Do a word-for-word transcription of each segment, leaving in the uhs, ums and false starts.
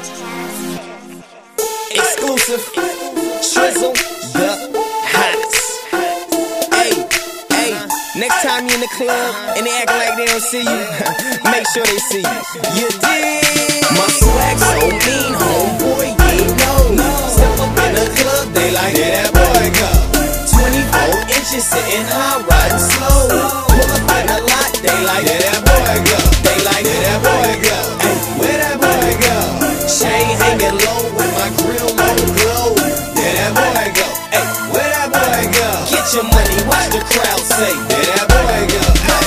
Exclusive, Shrizzle, the hottest. Hey, hey, next time you in the club and they acting like they don't see you, make sure they see you. You dig? My swag so mean, homeboy, you know. Step up in the club, they like, there that boy go. twenty-four inches sitting high, riding slow. Pull up in the lot, they like, there that boy go. They like, there that boy go. Hey, where that boy go? Chain hanging low with my grill on glow. There that boy go. Hey, where that boy go? Get your money, watch the crowd say, there that boy go.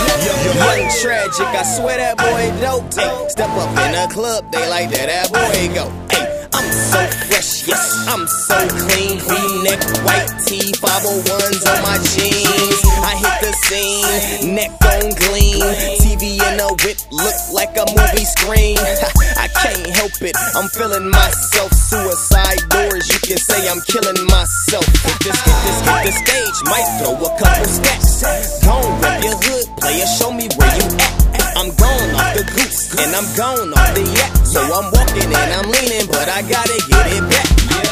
Young tragic, I swear that boy dope. Hey, step up in the club, they like, there that boy go. Hey, I'm so fresh, yes, I'm so clean. V-neck, white tee, five oh ones on my jeans. I hit the scene, neck on gleam. T V in the whip, look like a movie screen. I can't help it, I'm feeling myself. Suicide doors, you can say I'm killing myself. Hit this, hit this, hit the stage, might throw a couple stacks. Gon' rep your hood, player, show me where you at. I'm gone off the goose, and I'm gone off the yak. So I'm walking and I'm leaning, but I gotta get it back.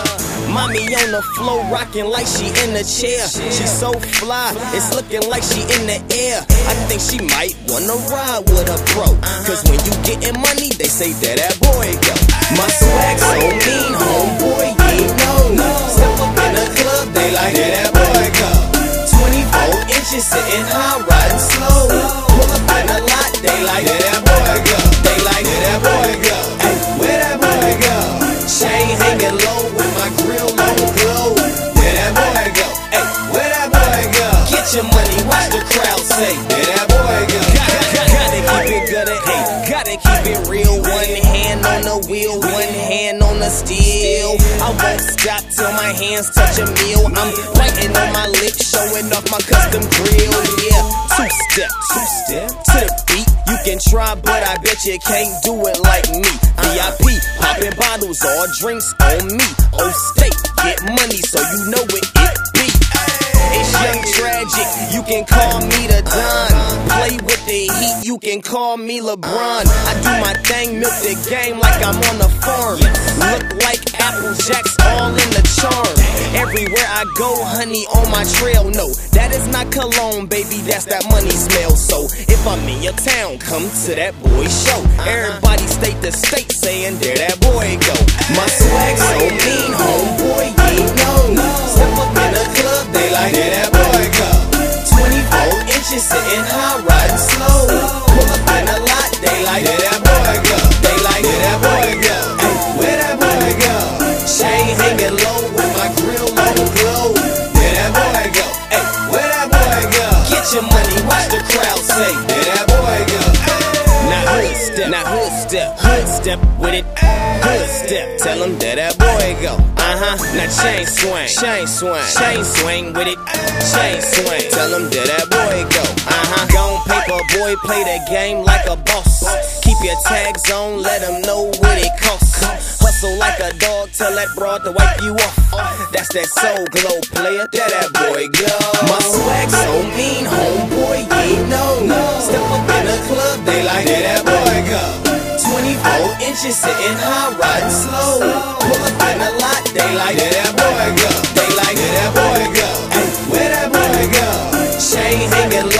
Mommy on the floor, rocking like she in a chair. She so fly, it's looking like she in the air. I think she might wanna ride with a pro, cause when you getting money, they say that that boy go. My swag so mean, homeboy, you know. Step up in the club, they like, there that boy go. twenty-four inches sitting high, riding slow. Pull up in the lot, they like, there that boy go. They like, there that boy go. Hey, where that boy go? Chain hanging low with my grill on glow. There that boy go. Hey, where that boy go? Get your money, watch the crowd say, there that boy go. Gotta keep it good, hey, gotta keep it real. One hand on the wheel, one hand on the steel. I won't stop till my hands touch a meal. I'm biting on my lips, showing off my custom grill. Yeah, two step, two step to the beat. You can try, but I bet you can't do it like me. V I P, popping bottles, all drinks on me. Oh, steak, get money, so you know what it be. It's young tragic, you can call me the Don. Play with the heat, you can call me LeBron. I do my thing, milk the game like I'm on the farm. Look like Apple Jacks, all in the charm. Everywhere I go, honey on my trail. No, that is not cologne, baby, that's that money smell. So if I'm in your town, come to that boy show. Everybody state to state saying, there that boy go. My swag so mean, homeboy, you know. Step up in the club, they like, there that boy go. twenty-four inches sitting high, riding slow. Pull up in the lot, they like, there that boy go. They like, there that boy go. Hey, where that boy go? Chain hanging low with my grill on glow. There that boy go. Hey, where that boy go? Get your money, watch the crowd say, there that boy go. Now hood step, now hood step, hood step with it. Hood step, tell them that that boy go. Uh-huh, now chain swing, chain swing, chain swing with it. Chain swing, tell them that that boy go. Uh-huh, gone paper boy, play the game like a boss. Keep your tags on, let them know what it costs. Hustle like a dog, tell that broad to wipe you off. That's that soul glow player, that that boy go. My swag so mean, homeboy, you know. Step up in the club, they like, there that boy go. twenty-four inches sitting high, riding slow. Pull up in the lot, they like, there that boy go. They like, there that boy go. Hey, where that boy go? Chain hanging